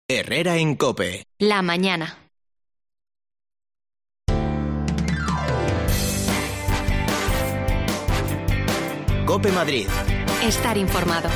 Herrera en COPE. La mañana. COPE Madrid. Estar informado.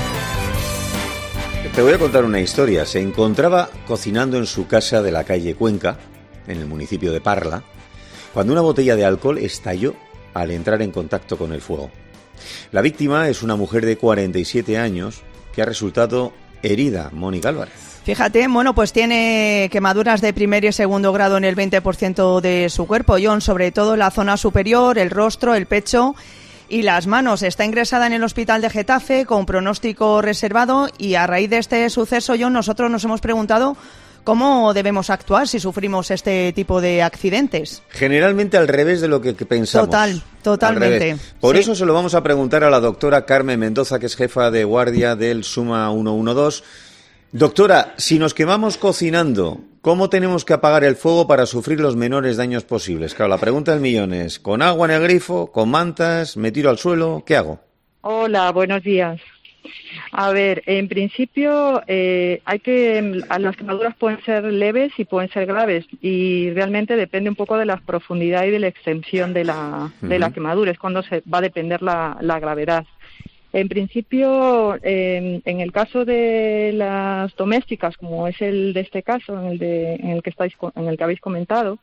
Te voy a contar una historia. Se encontraba cocinando en su casa de la calle Cuenca, en el municipio de Parla, cuando una botella de alcohol estalló al entrar en contacto con el fuego. La víctima es una mujer de 47 años que ha resultado herida, Mónica Álvarez. Fíjate, pues tiene quemaduras de primer y segundo grado en el 20% de su cuerpo, John, sobre todo en la zona superior, el rostro, el pecho y las manos. Está ingresada en el hospital de Getafe con pronóstico reservado y a raíz de este suceso, John, nosotros nos hemos preguntado cómo debemos actuar si sufrimos este tipo de accidentes. Generalmente al revés de lo que pensamos. Totalmente. Por sí. eso se lo vamos a preguntar a la doctora Carmen Mendoza, que es jefa de guardia del SUMA 112. Doctora, si nos quemamos cocinando, ¿cómo tenemos que apagar el fuego para sufrir los menores daños posibles? Claro, la pregunta del millón es, ¿con agua en el grifo, con mantas, me tiro al suelo? ¿Qué hago? Hola, buenos días. A ver, en principio las quemaduras pueden ser leves y pueden ser graves y realmente depende un poco de la profundidad y de la extensión de la quemadura, es cuando se va a depender la gravedad. En principio, en el caso de las domésticas, como es el de este caso, en el que habéis comentado,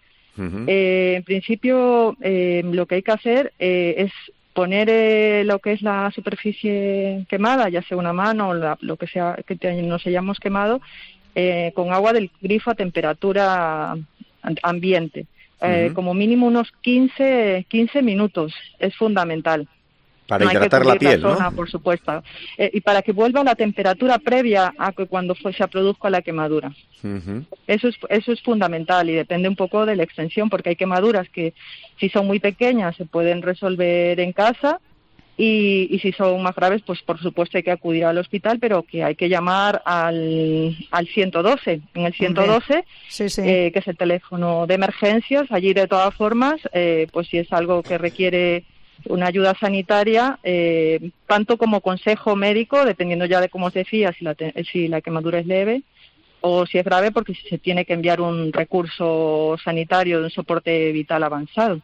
en principio lo que hay que hacer es poner lo que es la superficie quemada, ya sea una mano o lo que sea que nos hayamos quemado, con agua del grifo a temperatura ambiente. Como mínimo unos 15 minutos, es fundamental. Para hidratar la piel, ¿no? Por supuesto. Y para que vuelva a la temperatura previa a que cuando se produzca la quemadura. Eso es fundamental y depende un poco de la extensión, porque hay quemaduras que si son muy pequeñas se pueden resolver en casa y si son más graves, pues por supuesto hay que acudir al hospital, pero que hay que llamar al 112. En el 112, sí. Que es el teléfono de emergencias, allí de todas formas, pues si es algo que requiere una ayuda sanitaria, tanto como consejo médico, dependiendo ya de cómo os decía, si la quemadura es leve o si es grave, porque se tiene que enviar un recurso sanitario de un soporte vital avanzado.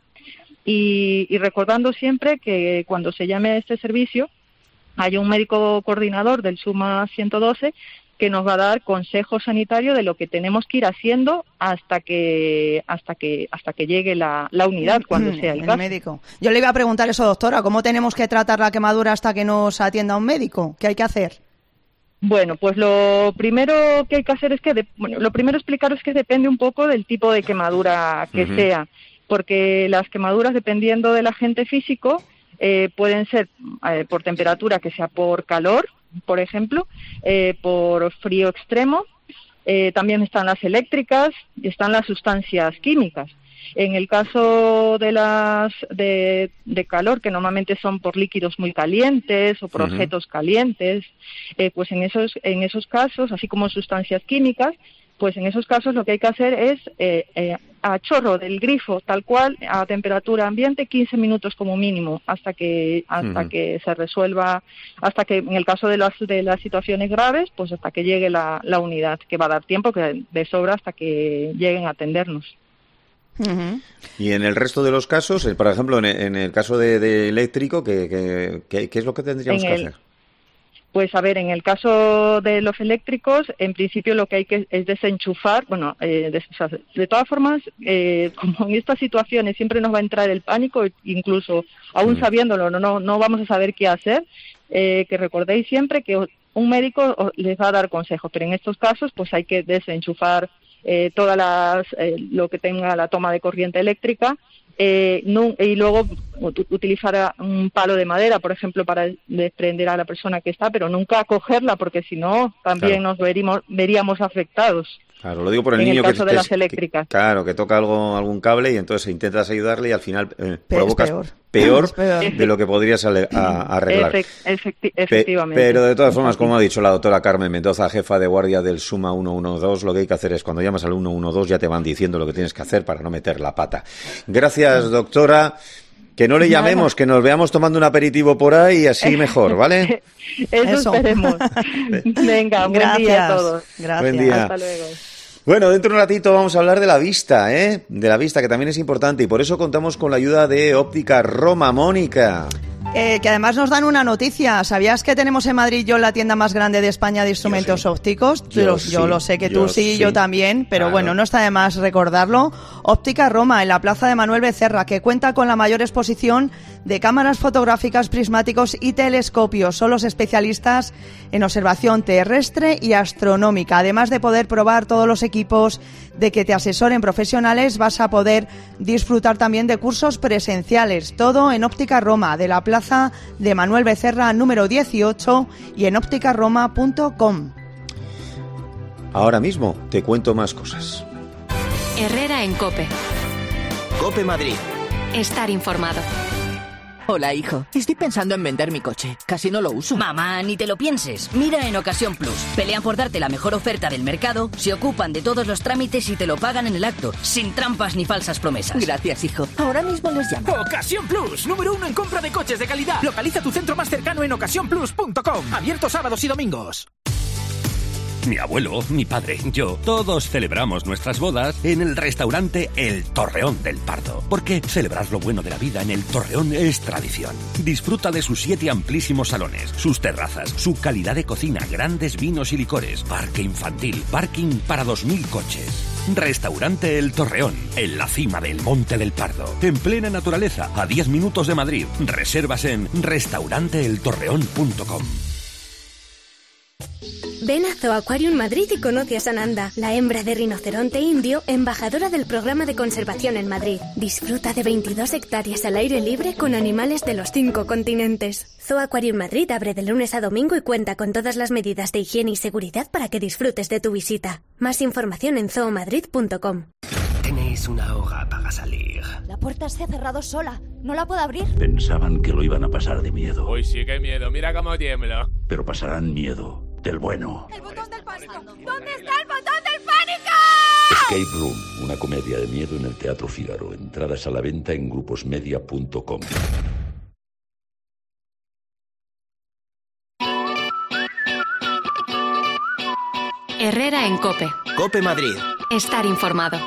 Y recordando siempre que cuando se llame a este servicio hay un médico coordinador del SUMA 112 que nos va a dar consejo sanitario de lo que tenemos que ir haciendo hasta que llegue la unidad, cuando sea el caso. Médico. Yo le iba a preguntar eso, doctora, ¿cómo tenemos que tratar la quemadura hasta que nos atienda un médico? ¿Qué hay que hacer? Bueno, pues lo primero que hay que hacer es lo primero explicaros que depende un poco del tipo de quemadura que sea, porque las quemaduras, dependiendo del agente físico, pueden ser por temperatura, que sea por calor, por ejemplo, por frío extremo, también están las eléctricas y están las sustancias químicas. En el caso de las de calor, que normalmente son por líquidos muy calientes o por objetos calientes, pues en esos casos, así como sustancias químicas, pues en esos casos lo que hay que hacer es a chorro del grifo, tal cual, a temperatura ambiente, 15 minutos como mínimo, hasta que se resuelva, hasta que en el caso de las situaciones graves, pues hasta que llegue la unidad, que va a dar tiempo que de sobra hasta que lleguen a atendernos. Y en el resto de los casos, por ejemplo, en el caso de eléctrico, ¿qué es lo que tendríamos que hacer? Pues a ver, en el caso de los eléctricos, en principio lo que hay que es desenchufar. Bueno, de todas formas, como en estas situaciones siempre nos va a entrar el pánico, incluso aún sabiéndolo, no vamos a saber qué hacer, que recordéis siempre que un médico les va a dar consejos, pero en estos casos pues hay que desenchufar lo que tenga la toma de corriente eléctrica, y luego utilizar un palo de madera, por ejemplo, para desprender a la persona que está, pero nunca cogerla, porque si no también nos veríamos afectados. Claro, lo digo por el niño en el caso de las eléctricas. Claro, que toca algún cable y entonces intentas ayudarle y al final provocas peor de lo que podrías arreglar. Efectivamente. Pero de todas formas, como ha dicho la doctora Carmen Mendoza, jefa de guardia del SUMA 112, lo que hay que hacer es cuando llamas al 112 ya te van diciendo lo que tienes que hacer para no meter la pata. Gracias, doctora. Que no le llamemos, que nos veamos tomando un aperitivo por ahí y así mejor, ¿vale? Eso esperemos. Venga, buen día a todos. Gracias. Buen día. Hasta luego. Bueno, dentro de un ratito vamos a hablar de la vista, ¿eh? De la vista, que también es importante, y por eso contamos con la ayuda de Óptica Roma. Mónica. Que además nos dan una noticia. ¿Sabías que tenemos en Madrid la tienda más grande de España de instrumentos ópticos? Yo lo sé que tú sí, yo también, pero claro. Bueno, no está de más recordarlo. Óptica Roma, en la plaza de Manuel Becerra, que cuenta con la mayor exposición de cámaras fotográficas, prismáticos y telescopios. Son los especialistas en observación terrestre y astronómica. Además de poder probar todos los equipos, de que te asesoren profesionales, vas a poder disfrutar también de cursos presenciales. Todo en Óptica Roma, de la plaza de Manuel Becerra número 18 y en ópticaroma.com. Ahora mismo te cuento más cosas. Herrera en COPE. COPE Madrid. Estar informado. Hola, hijo. Estoy pensando en vender mi coche. Casi no lo uso. Mamá, ni te lo pienses. Mira en Ocasión Plus. Pelean por darte la mejor oferta del mercado, se ocupan de todos los trámites y te lo pagan en el acto, sin trampas ni falsas promesas. Gracias, hijo. Ahora mismo les llamo. Ocasión Plus, número 1 en compra de coches de calidad. Localiza tu centro más cercano en ocasiónplus.com. Abierto sábados y domingos. Mi abuelo, mi padre, yo, todos celebramos nuestras bodas en el restaurante El Torreón del Pardo. Porque celebrar lo bueno de la vida en El Torreón es tradición. Disfruta de sus 7 amplísimos salones, sus terrazas, su calidad de cocina, grandes vinos y licores, parque infantil, parking para 2.000 coches. Restaurante El Torreón, en la cima del Monte del Pardo, en plena naturaleza, a 10 minutos de Madrid. Reservas en restauranteeltorreón.com. Ven a Zoo Aquarium Madrid y conoce a Sananda, la hembra de rinoceronte indio, embajadora del programa de conservación en Madrid. Disfruta de 22 hectáreas al aire libre con animales de los 5 continentes. Zoo Aquarium Madrid abre de lunes a domingo y cuenta con todas las medidas de higiene y seguridad para que disfrutes de tu visita. Más información en zoomadrid.com. Tenéis una hora para salir. La puerta se ha cerrado sola. No la puedo abrir. Pensaban que lo iban a pasar de miedo. Uy, sí, qué miedo. Mira cómo tiembla. Pero pasarán miedo. Del bueno. ¡El botón del pánico! ¿Dónde está el botón del pánico? Escape Room, una comedia de miedo en el Teatro Fígaro. Entradas a la venta en gruposmedia.com. Herrera en COPE. COPE Madrid. Estar informado.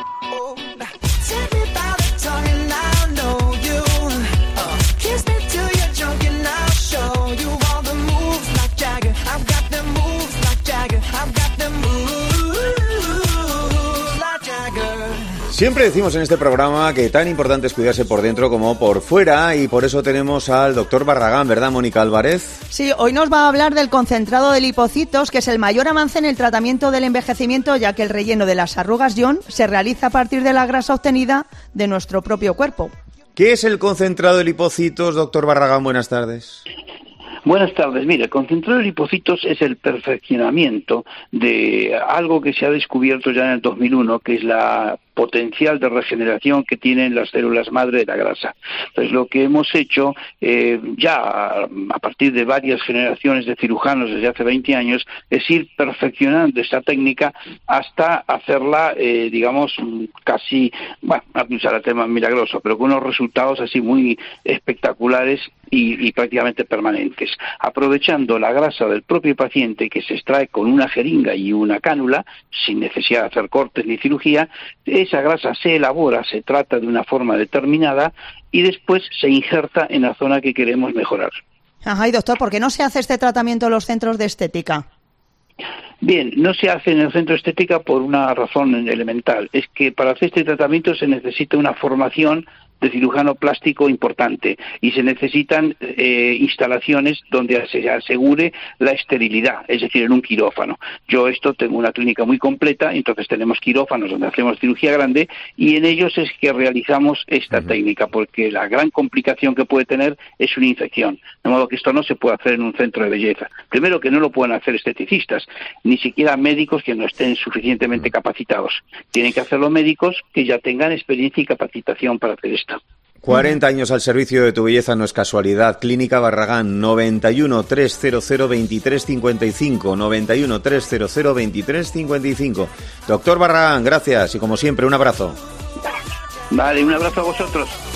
Siempre decimos en este programa que tan importante es cuidarse por dentro como por fuera, y por eso tenemos al doctor Barragán, ¿verdad, Mónica Álvarez? Sí, hoy nos va a hablar del concentrado de lipocitos, que es el mayor avance en el tratamiento del envejecimiento, ya que el relleno de las arrugas John se realiza a partir de la grasa obtenida de nuestro propio cuerpo. ¿Qué es el concentrado de lipocitos, doctor Barragán? Buenas tardes. Buenas tardes. Mira, el concentrado de lipocitos es el perfeccionamiento de algo que se ha descubierto ya en el 2001, que es la potencial de regeneración que tienen las células madre de la grasa. Entonces, lo que hemos hecho ya a partir de varias generaciones de cirujanos desde hace 20 años es ir perfeccionando esta técnica hasta hacerla, digamos, casi, bueno, no usar el tema milagroso, pero con unos resultados así muy espectaculares y prácticamente permanentes. Aprovechando la grasa del propio paciente, que se extrae con una jeringa y una cánula, sin necesidad de hacer cortes ni cirugía, esa grasa se elabora, se trata de una forma determinada y después se injerta en la zona que queremos mejorar. Ajá, y doctor, ¿por qué no se hace este tratamiento en los centros de estética? Bien, no se hace en el centro de estética por una razón elemental. Es que para hacer este tratamiento se necesita una formación de cirujano plástico importante y se necesitan instalaciones donde se asegure la esterilidad, es decir, en un quirófano. Yo tengo una clínica muy completa, entonces tenemos quirófanos donde hacemos cirugía grande y en ellos es que realizamos esta técnica, porque la gran complicación que puede tener es una infección, de modo que esto no se puede hacer en un centro de belleza. Primero, que no lo pueden hacer esteticistas, ni siquiera médicos que no estén suficientemente capacitados. Tienen que hacerlo médicos que ya tengan experiencia y capacitación para hacer esto. 40 años al servicio de tu belleza no es casualidad. Clínica Barragán, 91 300 2355, 91 300 2355. Doctor Barragán, gracias y como siempre un abrazo. Vale, un abrazo a vosotros.